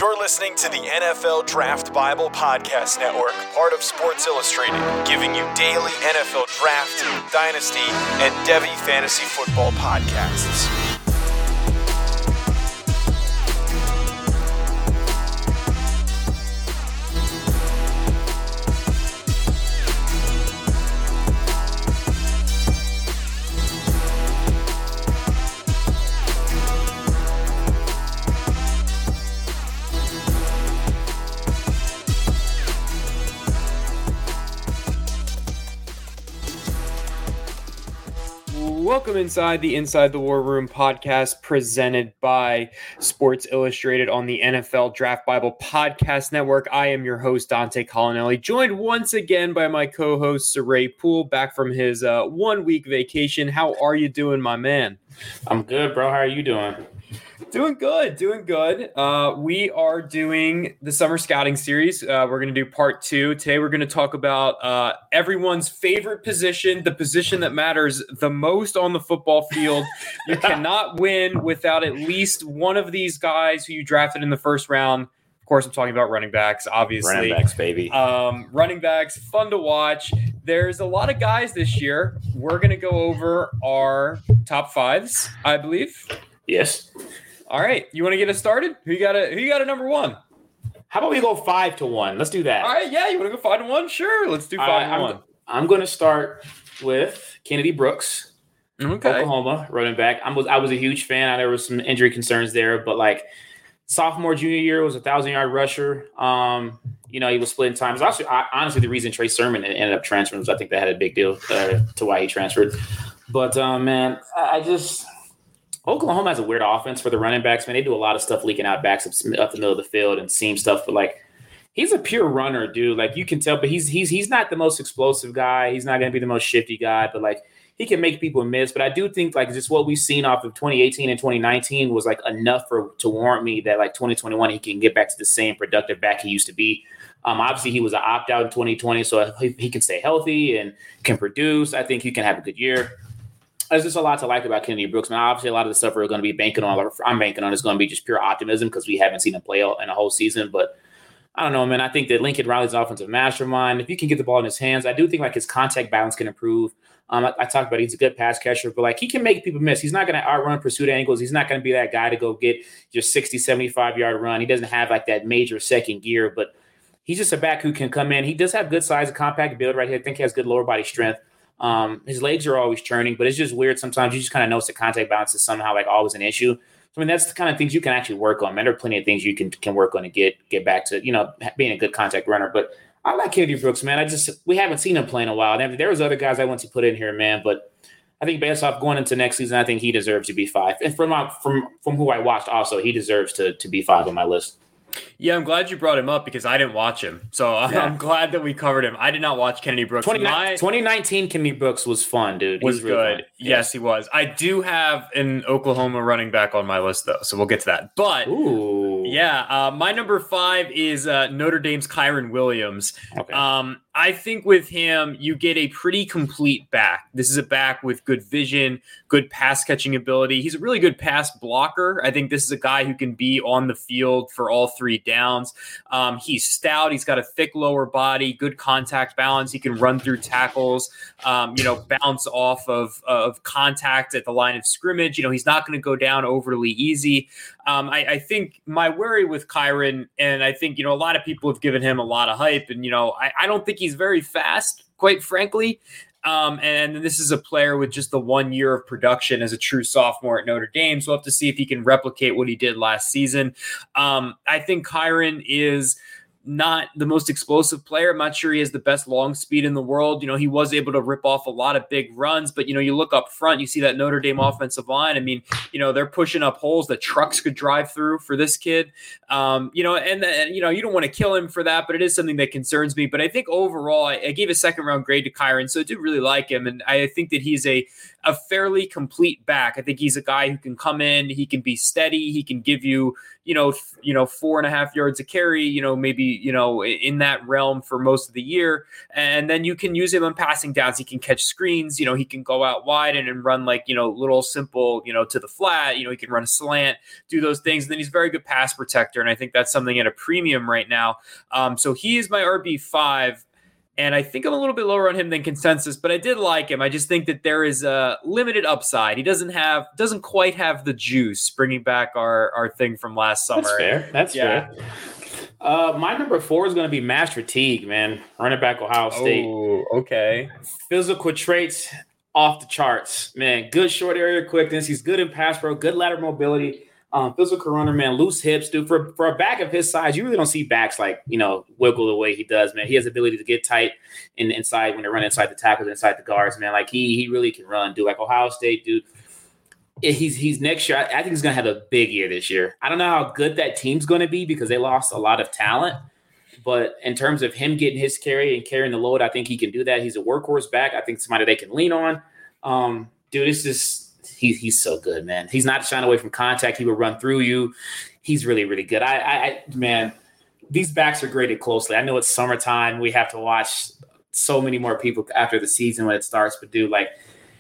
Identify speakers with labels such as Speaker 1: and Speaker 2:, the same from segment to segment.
Speaker 1: You're listening to the NFL Draft Bible Podcast Network, part of Sports Illustrated, giving you daily NFL Draft, Dynasty, and Devy Fantasy Football podcasts.
Speaker 2: Welcome inside the War Room podcast presented by Sports Illustrated on the NFL Draft Bible Podcast Network. I am your host, Dante Colonelli, joined once again by my co-host, Saray Poole, back from his 1 week vacation. How are you doing, my man?
Speaker 3: I'm good, bro. How are you doing?
Speaker 2: Doing good. We are doing the Summer Scouting Series. We're going to do part 2. Today we're going to talk about everyone's favorite position, the position that matters the most on the football field. You cannot win without at least one of these guys who you drafted in the first round. Of course, I'm talking about running backs, obviously.
Speaker 3: Running backs, baby.
Speaker 2: Running backs, fun to watch. There's a lot of guys this year. We're going to go over our top 5s, I believe.
Speaker 3: Yes.
Speaker 2: All right, you want to get us started? Who you got a number 1?
Speaker 3: How about we go 5-1? Let's do that.
Speaker 2: All right, yeah, you want to go 5-1? Sure, let's do 5-1.
Speaker 3: I'm going to start with Kennedy Brooks,
Speaker 2: Okay.
Speaker 3: Oklahoma running back. I was a huge fan. There was some injury concerns there, but like sophomore, junior year was a 1,000-yard rusher. He was splitting time. It was honestly the reason Trey Sermon ended up transferring was I think that had a big deal to why he transferred. But Oklahoma has a weird offense for the running backs, man. They do a lot of stuff leaking out backs up the middle of the field and seam stuff. But, like, he's a pure runner, dude. Like, you can tell. But he's not the most explosive guy. He's not going to be the most shifty guy. But, like, he can make people miss. But I do think, like, just what we've seen off of 2018 and 2019 was, like, enough to warrant me that, like, 2021 he can get back to the same productive back he used to be. Obviously, he was an opt-out in 2020, so he can stay healthy and can produce. I think he can have a good year. There's just a lot to like about Kennedy Brooks. Man, obviously, a lot of the stuff we're going to be banking on, or I'm banking on, is going to be just pure optimism because we haven't seen him play in a whole season. But I don't know, man. I think that Lincoln Riley's an offensive mastermind. If he can get the ball in his hands, I do think like his contact balance can improve. I talked about he's a good pass catcher, but like he can make people miss. He's not going to outrun pursuit angles. He's not going to be that guy to go get your 60, 75-yard run. He doesn't have like that major second gear, but he's just a back who can come in. He does have good size and compact build right here. I think he has good lower body strength. His legs are always churning, but it's just weird. Sometimes you just kind of notice the contact balance is somehow like always an issue. So, I mean, that's the kind of things you can actually work on. Man, there are plenty of things you can work on to get back to, being a good contact runner. But I like Kennedy Brooks, man. We haven't seen him play in a while. There was other guys I want to put in here, man. But I think based off going into next season, I think he deserves to be 5. And from who I watched also, he deserves to be 5 on my list.
Speaker 2: Yeah, I'm glad you brought him up because I didn't watch him. So I'm glad that we covered him. I did not watch Kennedy Brooks.
Speaker 3: 2019 Kennedy Brooks was fun, dude.
Speaker 2: Was really good. Fun. Yes, he was. I do have an Oklahoma running back on my list, though, so we'll get to that. But, my number 5 is Notre Dame's Kyren Williams. Okay. I think with him, you get a pretty complete back. This is a back with good vision, good pass catching ability. He's a really good pass blocker. I think this is a guy who can be on the field for all 3 downs. He's stout. He's got a thick lower body, good contact balance. He can run through tackles, bounce off of contact at the line of scrimmage. He's not going to go down overly easy. I think my worry with Kyren, and I think, a lot of people have given him a lot of hype, and, I don't think he's very fast, quite frankly. And this is a player with just the 1 year of production as a true sophomore at Notre Dame. So we'll have to see if he can replicate what he did last season. I think Kyren is not the most explosive player. I'm not sure he has the best long speed in the world. He was able to rip off a lot of big runs, but, you look up front, you see that Notre Dame offensive line. I mean, they're pushing up holes that trucks could drive through for this kid. You don't want to kill him for that, but it is something that concerns me. But I think overall, I gave a second round grade to Kyren, so I do really like him. And I think that he's a a fairly complete back. I think he's a guy who can come in, he can be steady, he can give you, 4.5 yards a carry, maybe, in that realm for most of the year. And then you can use him on passing downs. He can catch screens, he can go out wide and run like, little simple, to the flat, he can run a slant, do those things. And then he's a very good pass protector. And I think that's something at a premium right now. So he is my RB5. And I think I'm a little bit lower on him than consensus, but I did like him. I just think that there is a limited upside. He doesn't quite have the juice, bringing back our thing from last summer.
Speaker 3: That's fair. My number 4 is going to be Master Teague, man. Running back, Ohio State.
Speaker 2: Oh, okay.
Speaker 3: Physical traits off the charts, man. Good short area quickness. He's good in pass pro, good lateral mobility. Physical runner, man, loose hips, dude. For a back of his size, you really don't see backs like, wiggle the way he does, man. He has the ability to get tight inside when they run inside the tackles, inside the guards, man. Like he really can run, dude. Like Ohio State, dude. He's next year. I think he's gonna have a big year this year. I don't know how good that team's gonna be because they lost a lot of talent. But in terms of him getting his carry and carrying the load, I think he can do that. He's a workhorse back. I think somebody they can lean on. Dude, it's just. He's so good, man. He's not shying away from contact. He will run through you. He's really, really good. Man, these backs are graded closely. I know it's summertime. We have to watch so many more people after the season when it starts. But, dude, like,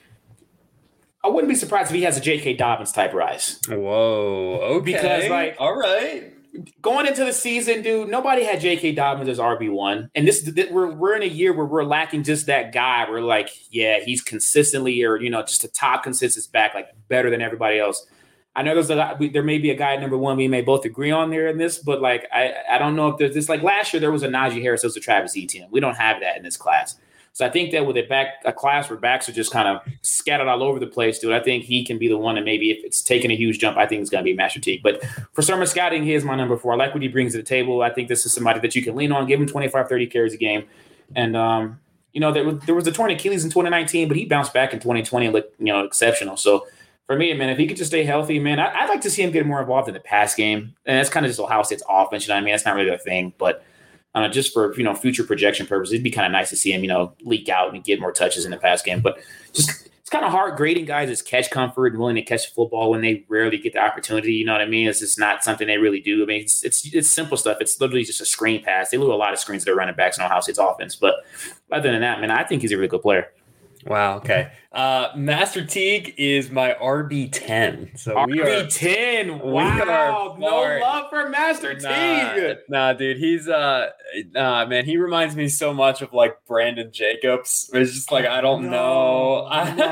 Speaker 3: I wouldn't be surprised if he has a J.K. Dobbins type rise.
Speaker 2: Whoa, okay.
Speaker 3: Because, like,
Speaker 2: all right.
Speaker 3: Going into the season, dude, nobody had J.K. Dobbins as RB1. And we're in a year where we're lacking just that guy. We're like, yeah, he's consistently or, just a top consistent back, like better than everybody else. I know there may be a guy at number 1 we may both agree on there in this, but like I don't know if there's this. Like last year there was a Najee Harris, there was a Travis Etienne. We don't have that in this class. So I think that with a class where backs are just kind of scattered all over the place, dude, I think he can be the one. And maybe if it's taking a huge jump, I think it's going to be Master Teague. But for summer scouting, he is my number 4. I like what he brings to the table. I think this is somebody that you can lean on, give him 25, 30 carries a game. And, there was a torn Achilles in 2019, but he bounced back in 2020 and looked, exceptional. So for me, man, if he could just stay healthy, man, I'd like to see him get more involved in the pass game. And that's kind of just Ohio State's offense. You know what I mean? That's not really a thing, but just for, future projection purposes, it'd be kind of nice to see him, leak out and get more touches in the pass game. But just it's kind of hard grading guys as catch comfort and willing to catch the football when they rarely get the opportunity. You know what I mean? It's just not something they really do. I mean, it's simple stuff. It's literally just a screen pass. They lose a lot of screens to their running backs in Ohio State's offense. But other than that, man, I think he's a really good player.
Speaker 2: Wow. Okay. Master Teague is my RB10. So
Speaker 3: RB10. Wow. No love for Master Teague.
Speaker 2: Nah, dude. He's man. He reminds me so much of like Brandon Jacobs. It's just like I don't know.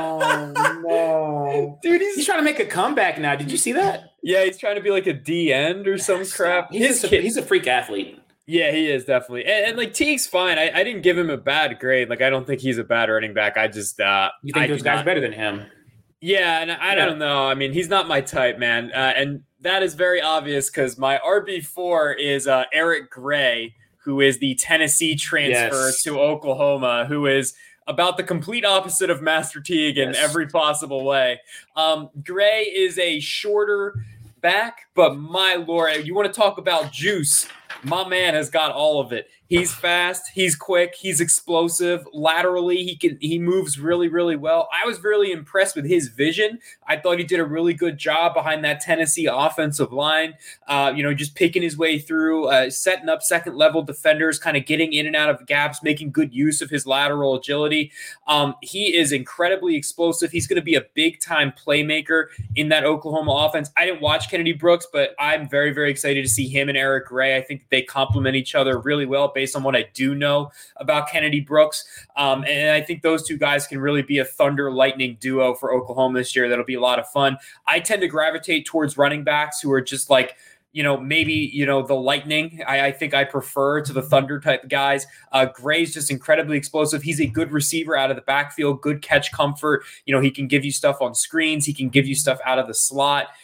Speaker 3: No.
Speaker 2: Dude,
Speaker 3: he's trying to make a comeback now. Did you see that?
Speaker 2: Yeah, he's trying to be like a D end or some crap.
Speaker 3: He's a freak athlete.
Speaker 2: Yeah, he is definitely. And like Teague's fine. I didn't give him a bad grade. Like I don't think he's a bad running back. I just
Speaker 3: you think those guys better than him?
Speaker 2: Yeah, and I don't know. I mean, he's not my type, man. And that is very obvious because my RB4 is Eric Gray, who is the Tennessee transfer to Oklahoma, who is about the complete opposite of Master Teague in every possible way. Gray is a shorter back, but my Lord, you want to talk about juice? My man has got all of it. He's fast, he's quick, he's explosive. Laterally, he moves really, really well. I was really impressed with his vision. I thought he did a really good job behind that Tennessee offensive line. Just picking his way through, setting up second level defenders, kind of getting in and out of gaps, making good use of his lateral agility. He is incredibly explosive. He's going to be a big time playmaker in that Oklahoma offense. I didn't watch Kennedy Brooks, but I'm very, very excited to see him and Eric Gray. I think they complement each other really well based on what I do know about Kennedy Brooks. And I think those two guys can really be a thunder lightning duo for Oklahoma this year. That'll be a lot of fun. I tend to gravitate towards running backs who are just like, maybe, the lightning. I think I prefer to the thunder type guys. Gray's just incredibly explosive. He's a good receiver out of the backfield, good catch comfort. He can give you stuff on screens. He can give you stuff out of the slot.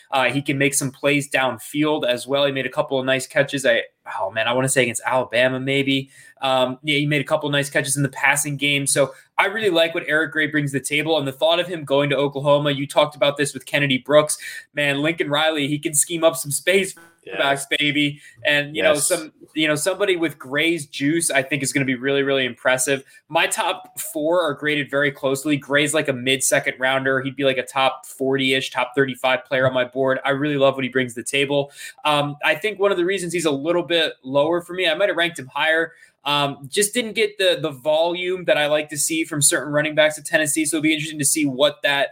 Speaker 2: He can make some plays downfield as well. He made a couple of nice catches. I want to say against Alabama maybe. He made a couple of nice catches in the passing game. So I really like what Eric Gray brings to the table. And the thought of him going to Oklahoma, you talked about this with Kennedy Brooks. Man, Lincoln Riley, he can scheme up some space for backs, baby. And, somebody with Gray's juice, I think is going to be really, really impressive. My top 4 are graded very closely. Gray's like a mid-second rounder. He'd be like a top 40-ish, top 35 player on my board. I really love what he brings to the table. I think one of the reasons he's a little bit lower for me, I might have ranked him higher. Just didn't get the volume that I like to see from certain running backs at Tennessee. So it'll be interesting to see what that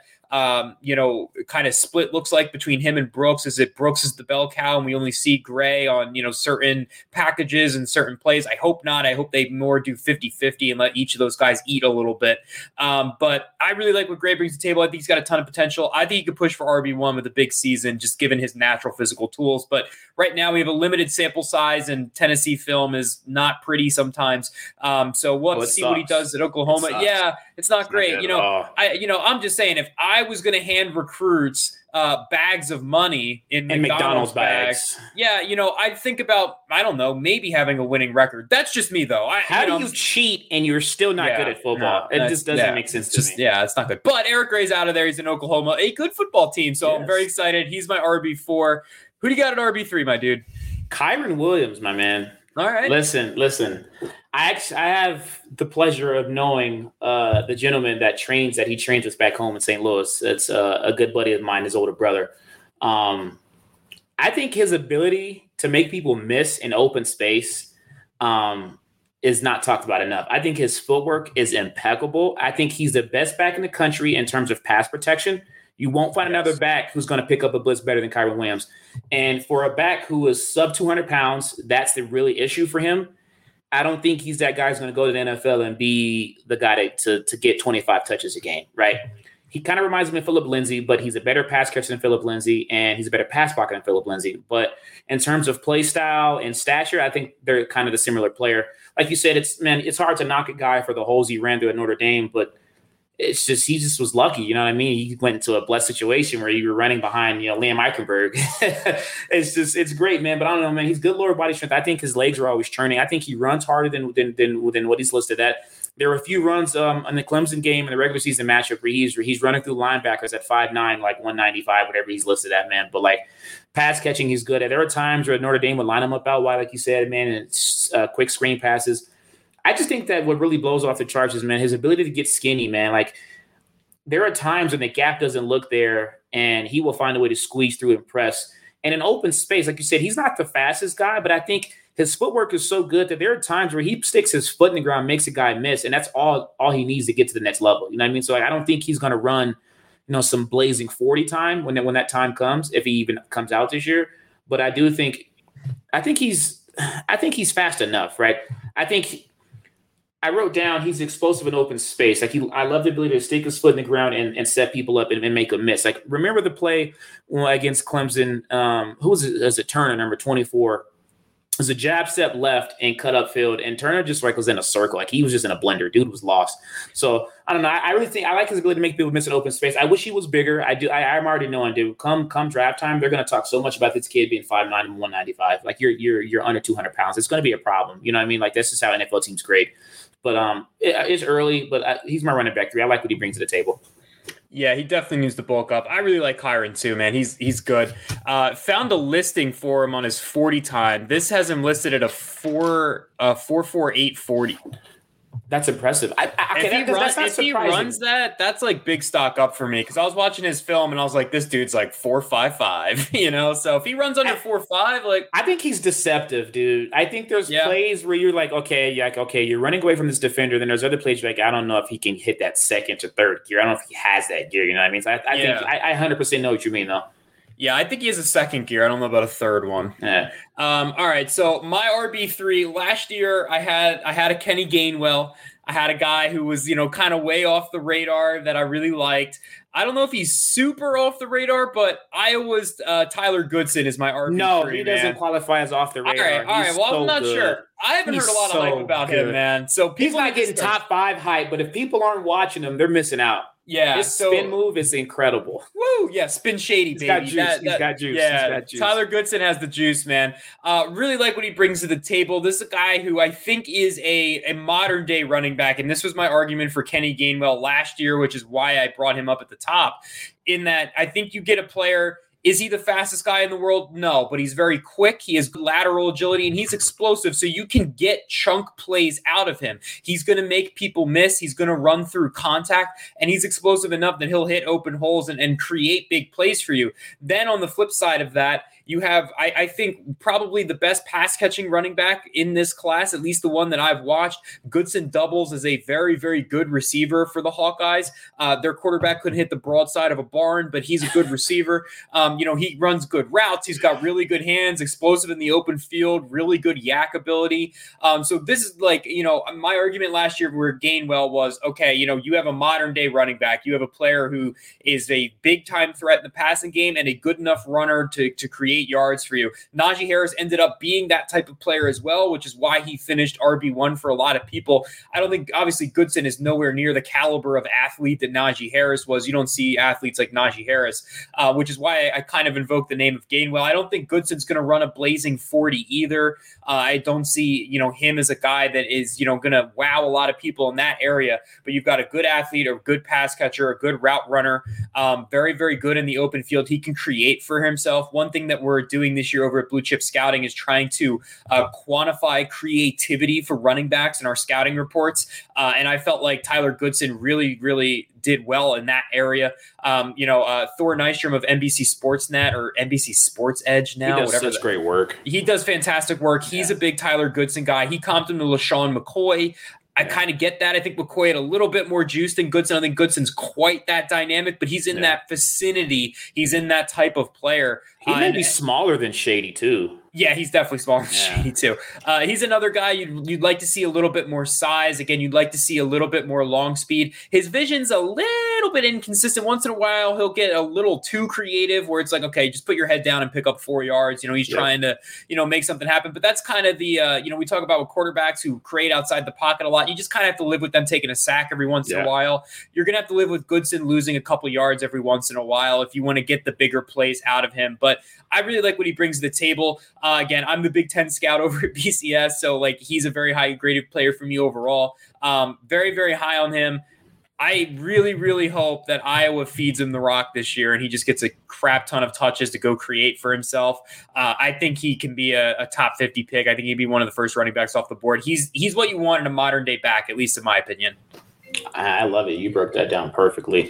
Speaker 2: kind of split looks like between him and Brooks. Is it Brooks is the bell cow and we only see Gray on, certain packages and certain plays? I hope not. I hope they more do 50-50 and let each of those guys eat a little bit. But I really like what Gray brings to the table. I think he's got a ton of potential. I think he could push for RB1 with a big season, just given his natural physical tools. But right now we have a limited sample size and Tennessee film is not pretty sometimes. So we'll have to see what he does at Oklahoma. It's not great. I'm just saying, if I was going to hand recruits bags of money in McDonald's bags. I'd think about, I don't know, maybe having a winning record. That's just me, though.
Speaker 3: How do you cheat and you're still not good at football? It just doesn't make sense to me.
Speaker 2: Yeah, it's not good. But Eric Gray's out of there. He's in Oklahoma, a good football team. So I'm very excited. He's my RB4. Who do you got at RB3, my dude?
Speaker 3: Kyren Williams, my man.
Speaker 2: All right.
Speaker 3: Listen. I have the pleasure of knowing the gentleman that he trains with back home in St. Louis. It's a good buddy of mine, his older brother. I think his ability to make people miss in open space is not talked about enough. I think his footwork is impeccable. I think he's the best back in the country in terms of pass protection. You won't find another back who's going to pick up a blitz better than Kyren Williams. And for a back who is sub 200 pounds, that's the really issue for him. I don't think he's that guy who's going to go to the NFL and be the guy to get 25 touches a game, right? He kind of reminds me of Philip Lindsay, but he's a better pass catcher than Philip Lindsay, and he's a better pass blocker than Philip Lindsay. But in terms of play style and stature, I think they're kind of a similar player. Like you said, it's hard to knock a guy for the holes he ran through at Notre Dame, but he just was lucky. You know what I mean? He went into a blessed situation where you were running behind, Liam Eichenberg. It's great, man. But I don't know, man. He's good lower body strength. I think his legs are always churning. I think he runs harder than what he's listed at. There were a few runs on the Clemson game in the regular season matchup where he's running through linebackers at 5'9", like 195, whatever he's listed at, man. But like pass catching, he's good at. There are times where Notre Dame would line him up out wide, like you said, man, and it's quick screen passes. I just think that what really blows off the charts is, man, his ability to get skinny, man. Like, there are times when the gap doesn't look there, and he will find a way to squeeze through and press. And in open space, like you said, he's not the fastest guy, but I think his footwork is so good that there are times where he sticks his foot in the ground, makes a guy miss, and that's all he needs to get to the next level. You know what I mean? So, like, I don't think he's going to run, some blazing 40 time when that time comes, if he even comes out this year. But I think he's fast enough, right? I wrote down he's explosive in open space. I love the ability to stick his foot in the ground and set people up and make a miss. Like, remember the play against Clemson? Who was it? As a Turner, number 24. It was a jab step left and cut upfield, and Turner just was in a circle. Like, he was just in a blender. Dude was lost. So I don't know. I really think I like his ability to make people miss in open space. I wish he was bigger. I do. I'm already knowing, dude. Come draft time, they're going to talk so much about this kid being 5'9" and 195. Like, you're under 200 pounds. It's going to be a problem. You know what I mean? Like, that's just how NFL teams grade. But it's early, but he's my running back 3. I like what he brings to the table.
Speaker 2: Yeah, he definitely needs to bulk up. I really like Kyren too, man. He's good. Found a listing for him on his 40 time. This has him listed at a 4.48 40.
Speaker 3: That's impressive.
Speaker 2: If he runs that, that's like big stock up for me, because I was watching his film and I was like, this dude's like 4.55, So if he runs under 4.5, like,
Speaker 3: I think he's deceptive, dude. I think there's plays where you're like, okay, you're running away from this defender. Then there's other plays you're like, I don't know if he can hit that second or third gear. I don't know if he has that gear. You know what I mean? So I think I 100% know what you mean, though.
Speaker 2: Yeah, I think he has a second gear. I don't know about a third one.
Speaker 3: Yeah.
Speaker 2: All right. So my RB3 last year, I had a Kenny Gainwell. I had a guy who was, kind of way off the radar that I really liked. I don't know if he's super off the radar, but Iowa's Tyler Goodson is my RB3.
Speaker 3: No, he doesn't qualify as off the radar.
Speaker 2: All right. Well, I'm not sure. I haven't heard a lot of hype about him, man. So
Speaker 3: he's not getting top 5 hype, but if people aren't watching him, they're missing out.
Speaker 2: Yeah,
Speaker 3: his spin move is incredible.
Speaker 2: Woo! Yeah, spin shady,
Speaker 3: He's
Speaker 2: baby.
Speaker 3: He's got juice.
Speaker 2: Yeah,
Speaker 3: He's got juice.
Speaker 2: Tyler Goodson has the juice, man. Really like what he brings to the table. This is a guy who I think is a modern day running back, and this was my argument for Kenny Gainwell last year, which is why I brought him up at the top. In that, I think you get a player. Is he the fastest guy in the world? No, but he's very quick. He has lateral agility, and he's explosive, so you can get chunk plays out of him. He's going to make people miss. He's going to run through contact, and he's explosive enough that he'll hit open holes and create big plays for you. Then on the flip side of that, you have, I think, probably the best pass-catching running back in this class, at least the one that I've watched. Goodson doubles as a very, very good receiver for the Hawkeyes. Their quarterback couldn't hit the broadside of a barn, but he's a good receiver. He runs good routes. He's got really good hands, explosive in the open field, really good yak ability. So this is like, my argument last year where Gainwell was, okay, you have a modern-day running back. You have a player who is a big-time threat in the passing game and a good enough runner to create yards for you. Najee Harris ended up being that type of player as well, which is why he finished RB1 for a lot of people. I don't think, obviously, Goodson is nowhere near the caliber of athlete that Najee Harris was. You don't see athletes like Najee Harris, which is why I kind of invoke the name of Gainwell. I don't think Goodson's going to run a blazing 40 either. I don't see, him as a guy that is, going to wow a lot of people in that area, but you've got a good athlete, a good pass catcher, a good route runner, very, very good in the open field. He can create for himself. One thing that we're doing this year over at Blue Chip Scouting is trying to quantify creativity for running backs in our scouting reports. And I felt like Tyler Goodson really, really did well in that area. Thor Nystrom of NBC Sportsnet or NBC Sports Edge now.
Speaker 3: He does such great work.
Speaker 2: He does fantastic work. He's a big Tyler Goodson guy. He comped him to LaShawn McCoy. I kind of get that. I think McCoy had a little bit more juice than Goodson. I think Goodson's quite that dynamic, but he's in that vicinity. He's in that type of player.
Speaker 3: He may be smaller than Shady, too.
Speaker 2: Yeah, he's definitely smaller than Shady, too. He's another guy you'd like to see a little bit more size. Again, you'd like to see a little bit more long speed. His vision's a little bit inconsistent. Once in a while, he'll get a little too creative where it's like, okay, just put your head down and pick up 4 yards. He's trying to, make something happen. But that's kind of the, we talk about with quarterbacks who create outside the pocket a lot. You just kind of have to live with them taking a sack every once in a while. You're going to have to live with Goodson losing a couple yards every once in a while if you want to get the bigger plays out of him. But I really like what he brings to the table. Again, I'm the Big Ten scout over at BCS, so he's a very high graded player for me overall. Very, very high on him. I really, really hope that Iowa feeds him the rock this year and he just gets a crap ton of touches to go create for himself. I think he can be a top 50 pick. I think he'd be one of the first running backs off the board. He's what you want in a modern day back, at least in my opinion.
Speaker 3: I love it. You broke that down perfectly.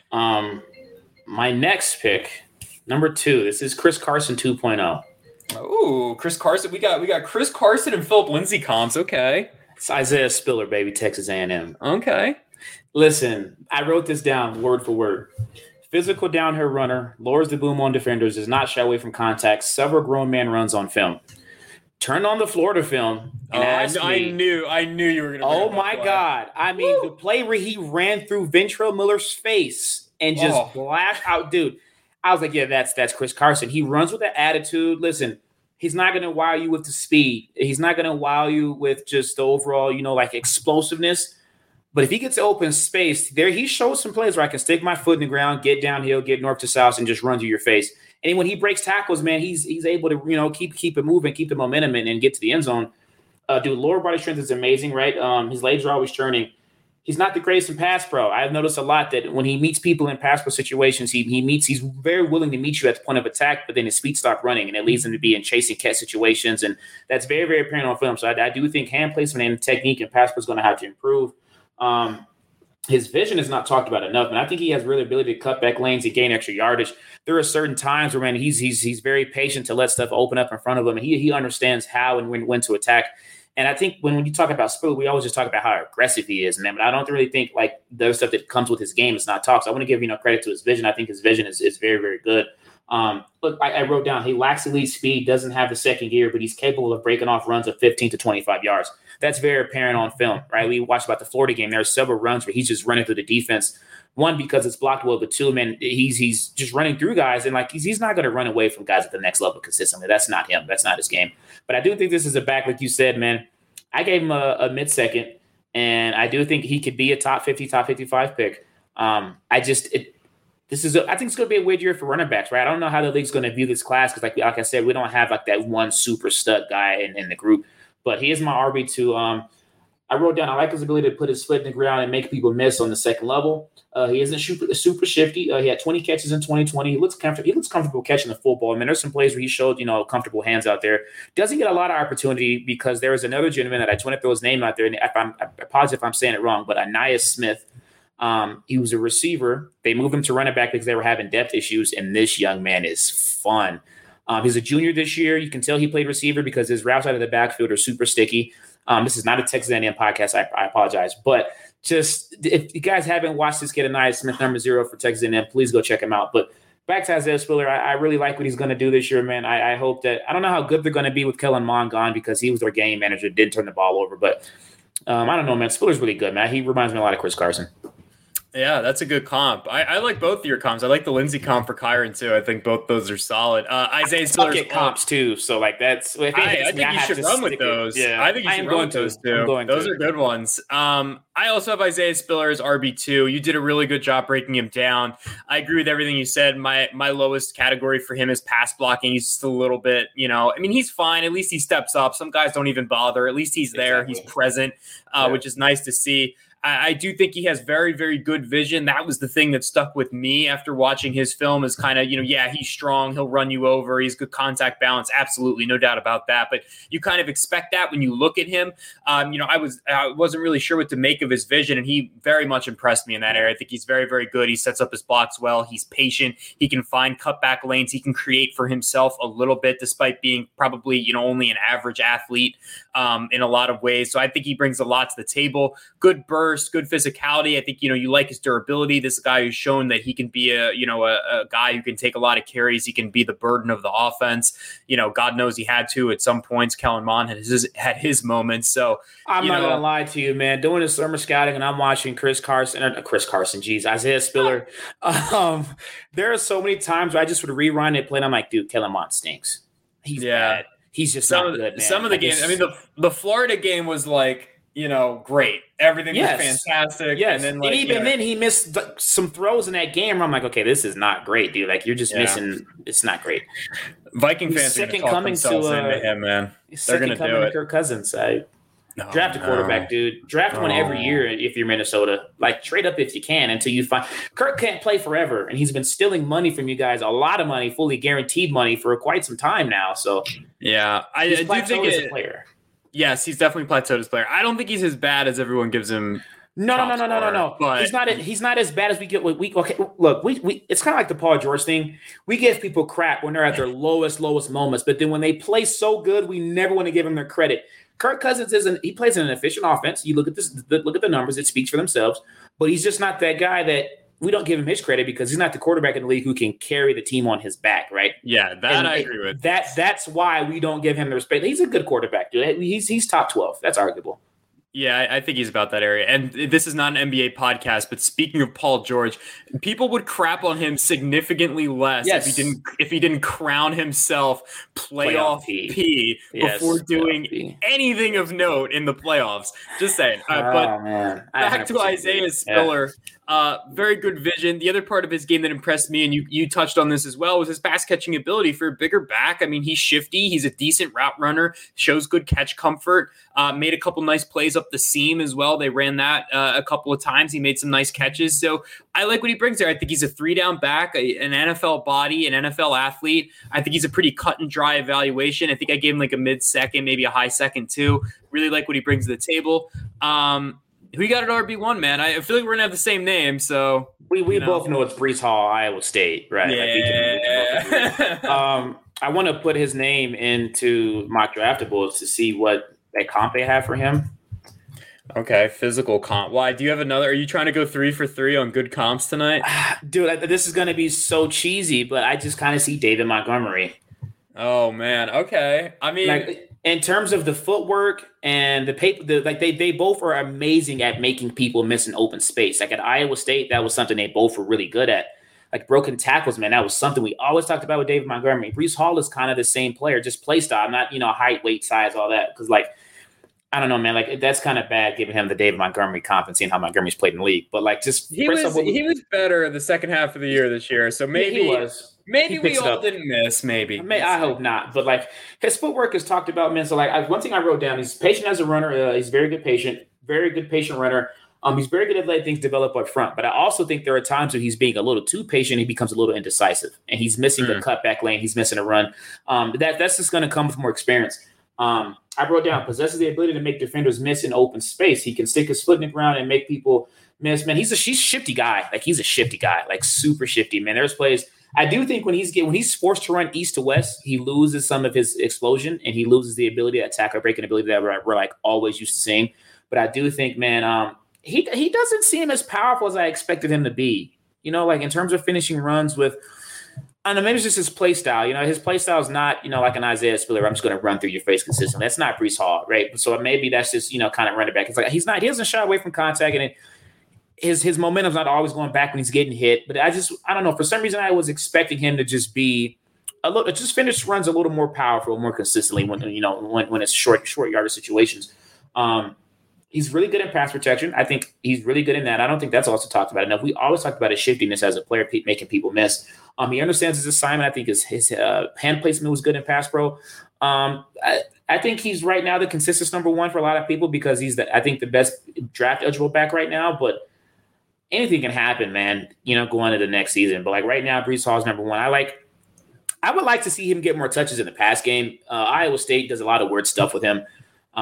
Speaker 3: My next pick, number 2, this is Chris Carson 2.0.
Speaker 2: Ooh, Chris Carson. We got Chris Carson and Philip Lindsay comps. Okay.
Speaker 3: It's Isaiah Spiller, baby, Texas A&M.
Speaker 2: Okay.
Speaker 3: Listen, I wrote this down word for word. Physical downhill runner, lowers the boom on defenders, does not shy away from contact, several grown man runs on film. Turn on the Florida film and ask me.
Speaker 2: I knew you were going to.
Speaker 3: Oh my God! I mean, the play where he ran through Ventrell Miller's face and just blasted out, dude. I was like, yeah, that's Chris Carson. He runs with that attitude. Listen, he's not going to wow you with the speed. He's not going to wow you with just the overall, explosiveness. But if he gets open space, there he shows some plays where I can stick my foot in the ground, get downhill, get north to south, and just run to your face. And when he breaks tackles, man, he's able to keep it moving, keep the momentum, and get to the end zone. Dude, lower body strength is amazing, right? His legs are always turning. He's not the greatest in pass pro. I've noticed a lot that when he meets people in pass pro situations, he's very willing to meet you at the point of attack, but then his feet stop running, and it leads him to be in chasing catch situations, and that's very, very apparent on film. So I do think hand placement and technique in pass pro is going to have to improve. His vision is not talked about enough, and I think he has really ability to cut back lanes and gain extra yardage. There are certain times where, man, he's very patient to let stuff open up in front of him, and he understands how and when to attack. And I think when you talk about Spiller, we always just talk about how aggressive he is, man. But I don't really think the other stuff that comes with his game is not talked. So I want to give credit to his vision. I think his vision is very, very good. Look, I wrote down he lacks elite speed, doesn't have the second gear, but he's capable of breaking off runs of 15 to 25 yards. That's very apparent on film, right? We watched about the Florida game. There are several runs where he's just running through the defense. One, because it's blocked well, but two, man, he's just running through guys, and he's not going to run away from guys at the next level consistently. That's not him. That's not his game. But I do think this is a back, like you said, man. I gave him a mid-second, and I do think he could be a top 50, top 55 pick. I think it's going to be a weird year for running backs, right? I don't know how the league's going to view this class because, like I said, we don't have like that one super stud guy in the group. But he is my RB2. I wrote down I like his ability to put his foot in the ground and make people miss on the second level. He isn't super shifty. He had 20 catches in 2020. He looks comfortable catching the football. I mean, there's some plays where he showed, comfortable hands out there. Doesn't get a lot of opportunity because there is another gentleman that I just want to throw his name out there. And I apologize if I'm saying it wrong, but Ainias Smith. He was a receiver. They moved him to running back because they were having depth issues, and this young man is fun. He's a junior this year. You can tell he played receiver because his routes out of the backfield are super sticky. This is not a Texas A&M podcast. I apologize. But just if you guys haven't watched this kid, Ainias Smith, number 0 for Texas A&M, please go check him out. But back to Isaiah Spiller, I really like what he's going to do this year, man. I hope that – I don't know how good they're going to be with Kellen Mond gone because he was their game manager, did turn the ball over. But I don't know, man. Spiller's really good, man. He reminds me a lot of Chris Carson.
Speaker 2: Yeah, that's a good comp. I like both of your comps. I like the Lindsey comp for Kyren too. I think both those are solid. Isaiah Spiller's
Speaker 3: get comps too, so like that's.
Speaker 2: I think you should run with those. Yeah, I think you should run with those too. Those are good ones. I also have Isaiah Spiller as RB2. You did a really good job breaking him down. I agree with everything you said. My lowest category for him is pass blocking. He's just a little bit, I mean, he's fine. At least he steps up. Some guys don't even bother. At least he's there. Exactly. He's present, which is nice to see. I do think he has very, very good vision. That was the thing that stuck with me after watching his film is kind of, he's strong. He'll run you over. He's good contact balance. Absolutely. No doubt about that. But you kind of expect that when you look at him. I wasn't really sure what to make of his vision, and he very much impressed me in that area. I think he's very, very good. He sets up his blocks well. He's patient. He can find cutback lanes. He can create for himself a little bit despite being probably, only an average athlete in a lot of ways. So I think he brings a lot to the table. Good burst. Good physicality. I think, you like his durability. This is a guy who's shown that he can be a guy who can take a lot of carries. He can be the burden of the offense. God knows he had to at some points. Kellen Mond had his moments. So
Speaker 3: I'm not going to lie to you, man. Doing this summer scouting and I'm watching Isaiah Spiller. There are so many times where I just would rerun it, play, and I'm like, dude, Kellen Mond stinks. He's bad. He's just not good, man.
Speaker 2: Some of the games, I mean, the Florida game was like, great. Everything was fantastic.
Speaker 3: Yes.
Speaker 2: And
Speaker 3: then, then he missed some throws in that game where I'm like, okay, this is not great, dude. Like, you're just missing. It's not great.
Speaker 2: Viking fans are going to talk themselves into him, man. They're going to do it.
Speaker 3: Kirk Cousins. Draft a quarterback, dude. Draft one every year if you're Minnesota. Like, trade up if you can until you find – Kirk can't play forever, and he's been stealing money from you guys, a lot of money, fully guaranteed money for quite some time now. So,
Speaker 2: yeah, I do think
Speaker 3: as a player.
Speaker 2: Yes, he's definitely plateaued as a player. I don't think he's as bad as everyone gives him.
Speaker 3: No.
Speaker 2: But
Speaker 3: he's not as bad as we get. Okay, look, we it's kind of like the Paul George thing. We give people crap when they're at their lowest moments, but then when they play so good, we never want to give them their credit. Kirk Cousins he plays in an efficient offense. You look at the numbers; it speaks for themselves. But he's just not that guy that. We don't give him his credit because he's not the quarterback in the league who can carry the team on his back, right?
Speaker 2: Yeah, I agree with.
Speaker 3: That's why we don't give him the respect. He's a good quarterback, dude. He's top 12. That's arguable.
Speaker 2: Yeah, I think he's about that area. And this is not an NBA podcast, but speaking of Paul George, people would crap on him significantly less if he didn't crown himself playoff P before doing anything of note in the playoffs. Just saying. But back to Isaiah Spiller. Very good vision. The other part of his game that impressed me, and you touched on this as well, was his pass catching ability for a bigger back. I mean, he's shifty. He's a decent route runner, shows good catch comfort, made a couple nice plays up the seam as well. They ran that a couple of times. He made some nice catches. So I like what he brings there. I think he's a 3-down back, an NFL body, an NFL athlete. I think he's a pretty cut and dry evaluation. I think I gave him like a mid-second, maybe a high second too. Really like what he brings to the table. Who you got at RB1, man? I feel like we're gonna have the same name, so
Speaker 3: we both know it's Breece Hall, Iowa State, right?
Speaker 2: Yeah.
Speaker 3: I want to put his name into mock draftables to see what that comp they have for him.
Speaker 2: Okay, physical comp. Why? Do you have another? Are you trying to go 3 for 3 on good comps tonight?
Speaker 3: Dude, this is gonna be so cheesy, but I just kind of see David Montgomery.
Speaker 2: Oh man, okay. I mean,
Speaker 3: in terms of the footwork and the paper, they both are amazing at making people miss an open space. Like at Iowa State, that was something they both were really good at. Like broken tackles, man, that was something we always talked about with David Montgomery. Breece Hall is kind of the same player, just play style, not height, weight, size, all that. Because I don't know, man. Like that's kind of bad giving him the David Montgomery comp and seeing how Montgomery's played in the league. But like, just
Speaker 2: he was better the second half of the year this year. So maybe we all didn't miss. Maybe
Speaker 3: I hope not. But like his footwork is talked about, man. So like one thing I wrote down: he's patient as a runner. He's very good patient runner. He's very good at letting things develop up front. But I also think there are times when he's being a little too patient. He becomes a little indecisive, and he's missing the cutback lane. He's missing a run. That's just going to come with more experience. I wrote down possesses the ability to make defenders miss in open space. He can stick his foot in the ground and make people miss. Man, he's a shifty guy. Like he's a shifty guy, like super shifty. Man, there's plays. I do think when he's forced to run east to west, he loses some of his explosion and he loses the ability to attack or breaking ability that we're like always used to seeing. But I do think, man, he doesn't seem as powerful as I expected him to be. You know, like in terms of finishing runs with. I don't know, maybe it's just his play style. You know, his play style is not, like an Isaiah Spiller. I'm just going to run through your face consistently. That's not Breece Hall, right? So maybe that's just, kind of running back. It's like he doesn't shy away from contact, and his momentum's not always going back when he's getting hit. But I don't know. For some reason, I was expecting him to just be just finish runs a little more powerful, more consistently when it's short yardage situations. He's really good in pass protection. I think he's really good in that. I don't think that's also talked about enough. We always talked about his shiftiness as a player, making people miss. He understands his assignment. I think his hand placement was good in pass pro. I think he's right now the consensus number one for a lot of people because he's the best draft eligible back right now. But anything can happen, man. Going into the next season. But like right now, Breece Hall is number one. I would like to see him get more touches in the pass game. Iowa State does a lot of weird stuff with him.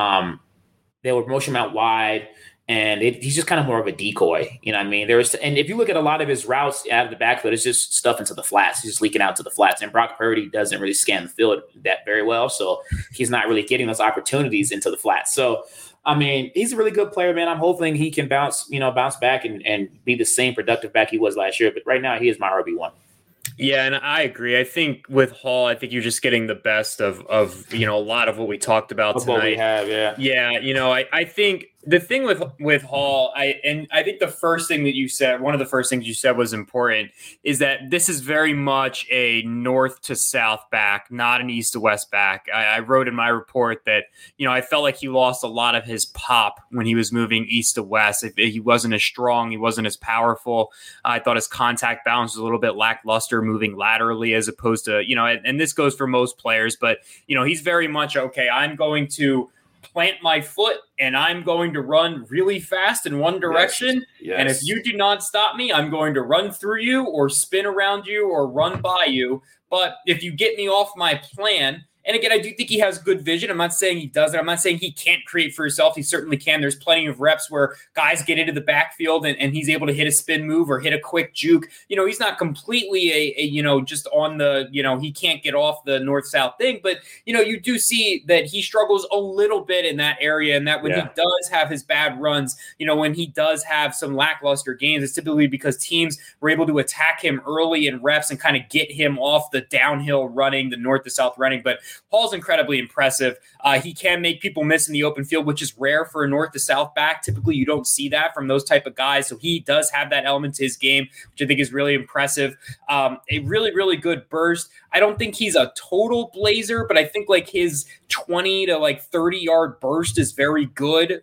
Speaker 3: They would motion him out wide, and he's just kind of more of a decoy. You know what I mean? And if you look at a lot of his routes out of the backfield, it's just stuff into the flats. He's just leaking out to the flats. And Brock Purdy doesn't really scan the field that very well, so he's not really getting those opportunities into the flats. So, I mean, he's a really good player, man. I'm hoping he can bounce back and be the same productive back he was last year. But right now, he is my RB1.
Speaker 2: Yeah, and I agree. I think with Hall, I think you're just getting the best of a lot of what we talked about tonight.
Speaker 3: What we have, yeah.
Speaker 2: Yeah, I think the thing with Hall, I think the first thing that you said, one of the first things you said was important, is that this is very much a north to south back, not an east to west back. I wrote in my report that, I felt like he lost a lot of his pop when he was moving east to west. He wasn't as strong. He wasn't as powerful. I thought his contact balance was a little bit lackluster moving laterally as opposed to, and this goes for most players, but, he's very much, okay, I'm going to plant my foot and I'm going to run really fast in one direction. Yes. And if you do not stop me, I'm going to run through you or spin around you or run by you. But if you get me off my plan, and again, I do think he has good vision. I'm not saying he doesn't. I'm not saying he can't create for himself. He certainly can. There's plenty of reps where guys get into the backfield and he's able to hit a spin move or hit a quick juke. He's not completely just on the, he can't get off the north-south thing. But, you do see that he struggles a little bit in that area, and that when he does have his bad runs, when he does have some lackluster games, it's typically because teams were able to attack him early in reps and kind of get him off the downhill running, the north to south running. But Hall's incredibly impressive. He can make people miss in the open field, which is rare for a north to south back. Typically, you don't see that from those type of guys. So he does have that element to his game, which I think is really impressive. A really, really good burst. I don't think he's a total blazer, but I think like his 20 to 30 yard burst is very good.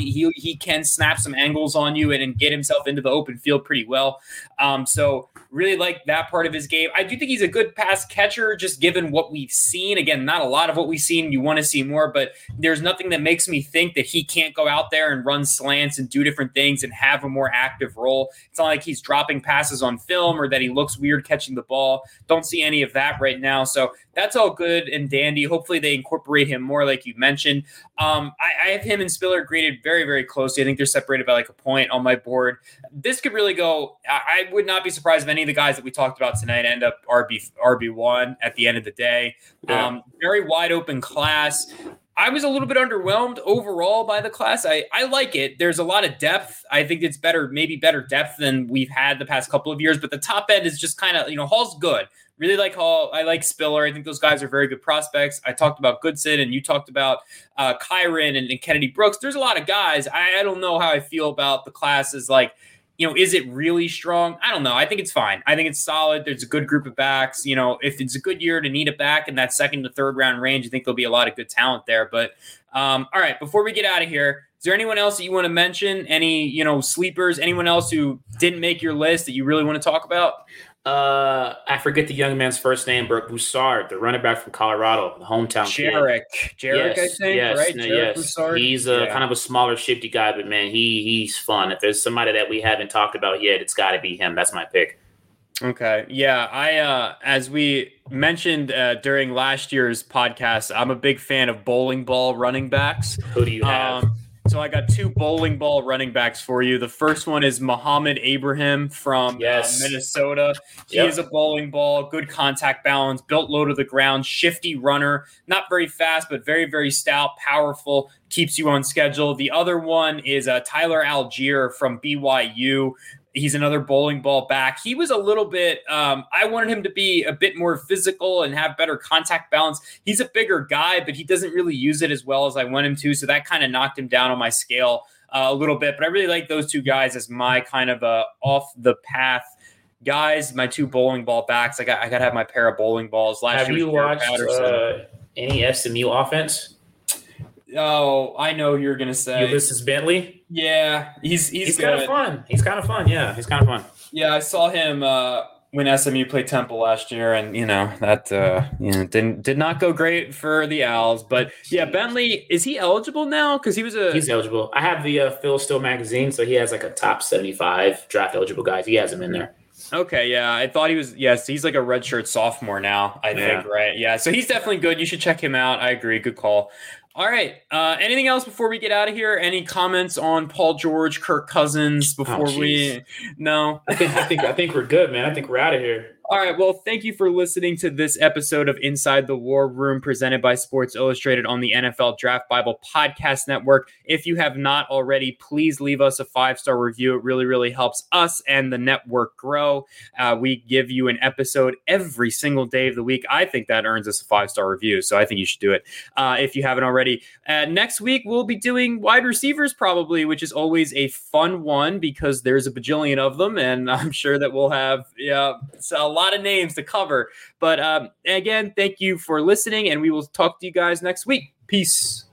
Speaker 2: He can snap some angles on you and get himself into the open field pretty well. So really like that part of his game. I do think he's a good pass catcher, just given what we've seen. Again, not a lot of what we've seen. You want to see more, but there's nothing that makes me think that he can't go out there and run slants and do different things and have a more active role. It's not like he's dropping passes on film or that he looks weird catching the ball. Don't see any of that right now. So that's all good and dandy. Hopefully they incorporate him more, like you mentioned. I have him and Spiller graded very, very closely. I think they're separated by a point on my board. This could really go. I would not be surprised if any of the guys that we talked about tonight end up RB1 at the end of the day. Yeah. Very wide open class. I was a little bit underwhelmed overall by the class. I like it. There's a lot of depth. I think it's maybe better depth than we've had the past couple of years, but the top end is just kind of, Hall's good. Really like Hall. I like Spiller. I think those guys are very good prospects. I talked about Goodson and you talked about Kyren and Kennedy Brooks. There's a lot of guys. I don't know how I feel about the classes Is it really strong? I don't know. I think it's fine. I think it's solid. There's a good group of backs. If it's a good year to need a back in that second to third round range, I think there'll be a lot of good talent there. But all right, before we get out of here, is there anyone else that you want to mention? Any, sleepers? Anyone else who didn't make your list that you really want to talk about?
Speaker 3: I forget the young man's first name, Burke Broussard, the running back from Colorado, the hometown
Speaker 2: Jarek,
Speaker 3: yes,
Speaker 2: I think,
Speaker 3: yes,
Speaker 2: right?
Speaker 3: Jarek
Speaker 2: Broussard.
Speaker 3: He's kind of a smaller, shifty guy, but man, he's fun. If there's somebody that we haven't talked about yet, it's got to be him. That's my pick.
Speaker 2: Okay. Yeah. I, as we mentioned during last year's podcast, I'm a big fan of bowling ball running backs.
Speaker 3: Who do you have?
Speaker 2: So I got 2 bowling ball running backs for you. The first one is Muhammad Abraham from Minnesota. He is a bowling ball, good contact balance, built low to the ground, shifty runner, not very fast, but very, very stout, powerful, keeps you on schedule. The other one is Tyler Algier from BYU. He's another bowling ball back. He was a little bit, I wanted him to be a bit more physical and have better contact balance. He's a bigger guy, but he doesn't really use it as well as I want him to. So that kind of knocked him down on my scale a little bit. But I really like those 2 guys as my kind of off the path guys, my 2 bowling ball backs. I got to have my pair of bowling balls.
Speaker 3: Have you watched any SMU offense?
Speaker 2: Oh, I know who you're going to say.
Speaker 3: Ulysses Bentley?
Speaker 2: Yeah, he's
Speaker 3: kind of fun. He's kind of fun. Yeah, he's kind of fun.
Speaker 2: Yeah, I saw him when SMU played Temple last year, and that did not go great for the Owls. But yeah, Bentley, is he eligible now? Because he's
Speaker 3: eligible. I have the Phil Steele magazine, so he has like a top 75 draft eligible guys. He has him in there.
Speaker 2: Okay, yeah, I thought he was. Yes, he's like a redshirt sophomore now. I think, right? Yeah, so he's definitely good. You should check him out. I agree. Good call. All right. Anything else before we get out of here? Any comments on Paul George, Kirk Cousins before we? No.
Speaker 3: I think we're good, man. I think we're out of here.
Speaker 2: All right. Well, thank you for listening to this episode of Inside the War Room presented by Sports Illustrated on the NFL Draft Bible Podcast Network. If you have not already, please leave us a 5-star review. It really, really helps us and the network grow. We give you an episode every single day of the week. I think that earns us a 5-star review, so I think you should do it if you haven't already. Next week, we'll be doing wide receivers probably, which is always a fun one because there's a bajillion of them, and I'm sure that we'll have a lot of names to cover. But again, thank you for listening, and we will talk to you guys next week. Peace.